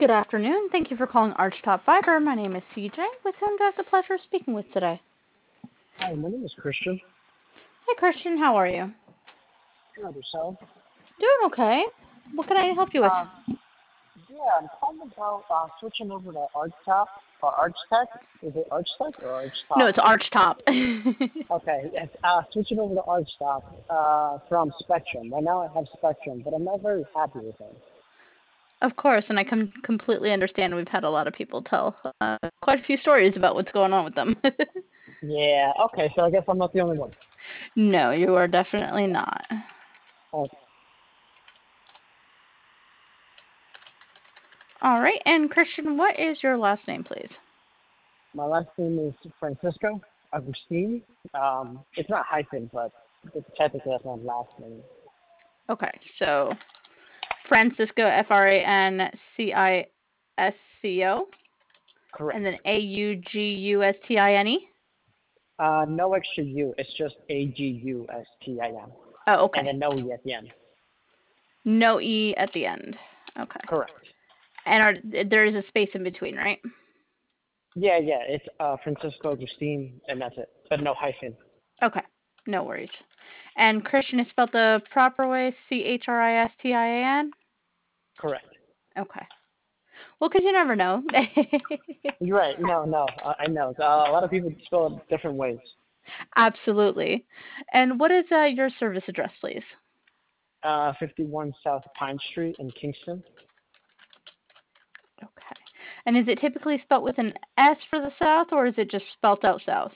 Good afternoon. Thank you for calling Archtop Fiber. My name is CJ, with whom do I have the pleasure of speaking with today? Hi, my name is Christian. Hi, Christian. How are you? Good, yourself? Doing okay. What can I help you with? Um, yeah, I'm calling about switching over to ArchTop or ArchTech. Is it ArchTech or No, ArchTop? it's Archtop. Okay, yes, switching over to ArchTop from Spectrum. Right now I have Spectrum, but I'm not very happy with it. Of course, and I can completely understand. We've had a lot of people tell quite a few stories about what's going on with them. Yeah, okay, so I guess I'm not the only one. No, you are definitely not. Uh, All right, and Christian, what is your last name, please? my last name is Francisco Agustin. It's not hyphen, but it's technically that's my last name. Okay, so Francisco, Francisco, Correct. and then Augustine. No extra U. It's just Agustin. Oh, And okay. then no E at the end. No E at the end. Okay. Correct. And there is a space in between, right? Yeah. It's Francisco Agustin, and that's it. But no hyphen. Okay. No worries. And Christian is spelled the proper way, Christian? Correct. Okay. Well, because you never know. You're right. No. I know. A lot of people spell it different ways. Absolutely. And what is your service address, please? 51 South Pine Street in Kingston. Okay. And is it typically spelled with an S for the South, or is it just spelled out South?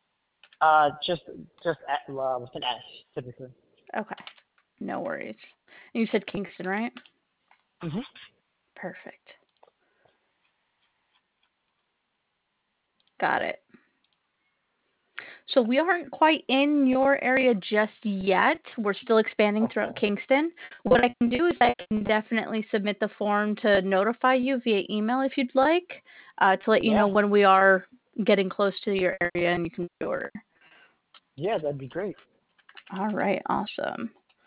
Just with an S, typically. Okay. No worries. And you said Kingston, right? Mm-hmm. Perfect. Got it. So we aren't quite in your area just yet. We're still expanding throughout Okay. Kingston. What I can do is I can definitely submit the form to notify you via email if you'd like, to let you know Yeah. when we are getting close to your area and you can order. Yeah, that'd be great. All right, awesome.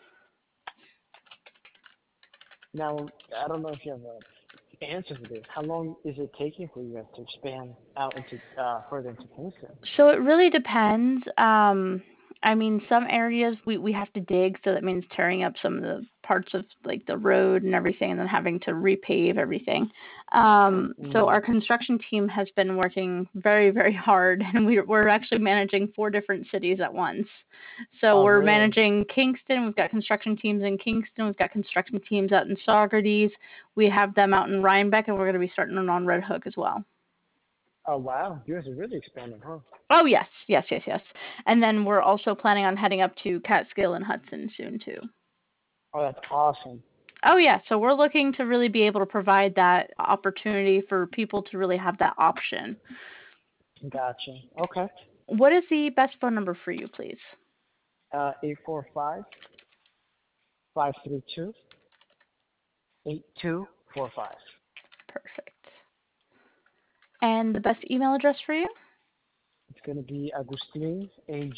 Now, I don't know if you have an answer for this. How long is it taking for you guys to expand out into further into Kingston? So it really depends. I mean, some areas we have to dig, so that means tearing up some of the parts of like the road and everything, and then having to repave everything. So Mm. our construction team has been working very, very hard, and we're actually managing four different cities at once. So Oh, we're really? managing Kingston. We've got construction teams in Kingston. We've got construction teams out in Saugerties. We have them out in Rhinebeck, and we're going to be starting them on Red Hook as well. Oh, wow. You guys are really expanding, huh? Oh yes. And then we're also planning on heading up to Catskill and Hudson soon too. Oh, that's awesome. Oh yeah, so we're looking to really be able to provide that opportunity for people to really have that option. Gotcha. Okay. What is the best phone number for you, please? 845 8245. Perfect. And the best email address for you? It's going to be Agustin,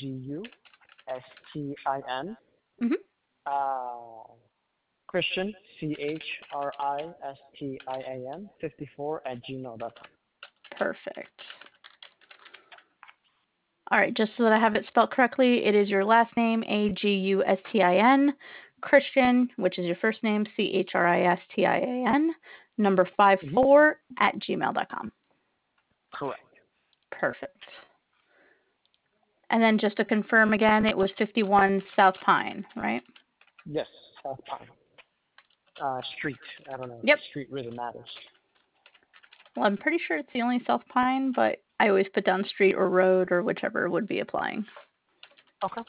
Agustin, Mhm. uh, Christian, Christistin, 54 at gmail.com. Perfect. All right, just so that I have it spelled correctly, it is your last name, Agustin, Christian, which is your first name, Christian, number Mm-hmm. 54 at gmail.com. Correct. Perfect. And then just to confirm again, it was 51 South Pine, right? Yes, South Pine. Street. I don't know if Yep. the street really matters. Well, I'm pretty sure it's the only South Pine, but I always put down street or road or whichever would be applying. Okay.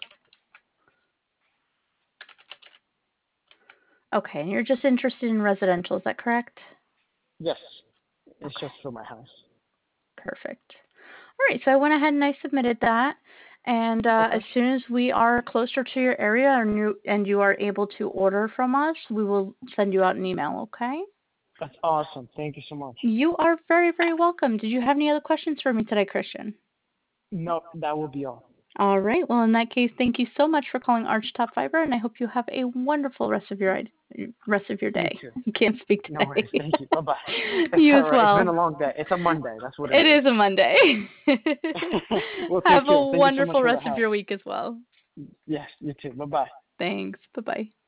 Okay, and you're just interested in residential, is that correct? Yes, it's Okay, just for my house. perfect. All right, so I went ahead and I submitted that. And Okay. as soon as we are closer to your area and you are able to order from us, we will send you out an email, okay? That's awesome. Thank you so much. You are very, very welcome. Did you have any other questions for me today, Christian? No, that will be all. All right. Well, in that case, thank you so much for calling Arch Top Fiber, and I hope you have a wonderful rest of your You day. too. Can't speak No today. worries. Thank you. Bye bye. It's You all as right. It's been well. a long day. It's a Monday. That's what it It is. is a Monday. Well, Have take a care. Thank you so much wonderful for the rest of help. your week as well. Yes, you too. Bye bye. Thanks. Bye bye.